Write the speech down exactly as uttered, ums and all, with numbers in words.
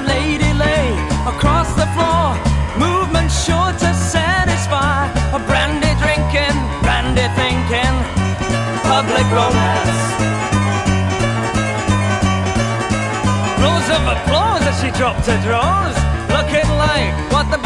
a lady lay across the floor, movement sure to satisfy. A brandy drinking, brandy thinking, public romance. Rows of applause as she dropped her drawers, looking like what the